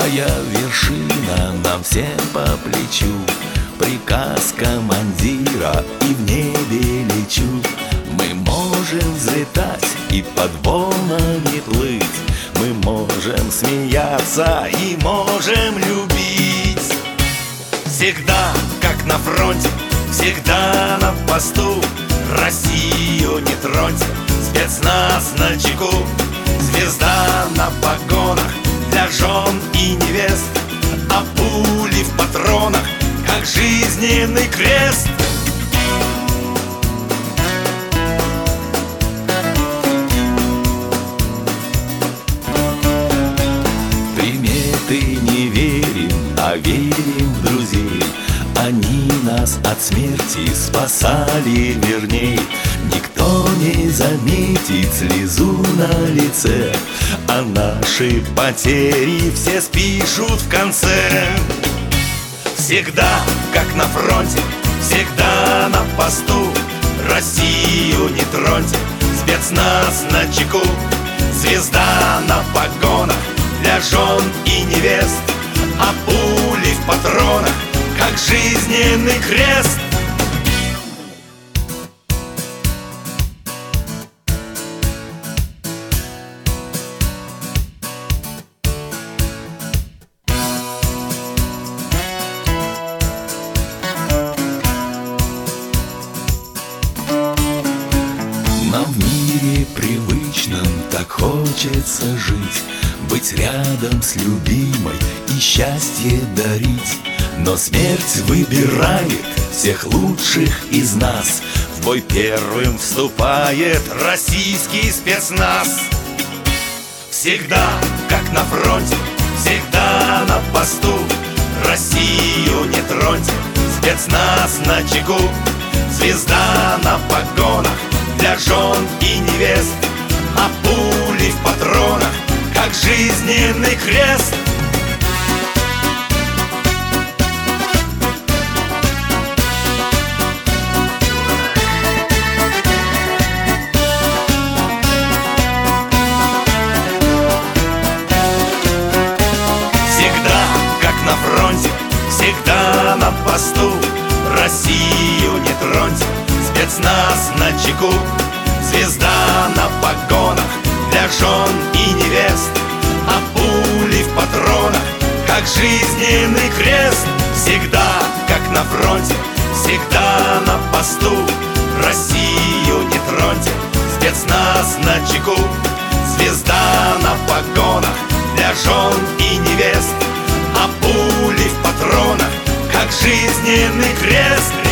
Твоя вершина нам всем по плечу, приказ командира, и в небе лечу. Мы можем взлетать и под волнами плыть, мы можем смеяться и можем любить. Всегда, как на фронте, всегда на посту, Россию не троньте, спецназ на чеку. Звезда на погонах для жен и невест, а пули в патронах, как жизненный крест. Приметы не верим, а верим в друзей. Они нас от смерти спасали верней. Никто не заметит слезу на лице, а наши потери все спишут в конце. Всегда, как на фронте, всегда на посту, Россию не троньте, спецназ на чеку. Звезда на погонах для жен и невест, а пули в патронах, как жизненный крест. Нам в мире привычном так хочется жить, быть рядом с любимой и счастье дарить. Но смерть выбирает всех лучших из нас, в бой первым вступает российский спецназ. Всегда, как на фронте, всегда на посту, Россию не троньте, спецназ на чеку. Звезда на погонах для жен и невест, а пули в патронах, как жизненный крест. Всегда, как на фронте, всегда на посту, Россию не троньте, спецназ на чеку. Звезда на погонах для жен и невест, а пули в патронах, как жизненный крест. Всегда, как на фронте, всегда на посту, Россию не троньте, спецназ на чеку. Звезда на погонах для жен и невест, а пули в патронах, как жизненный крест.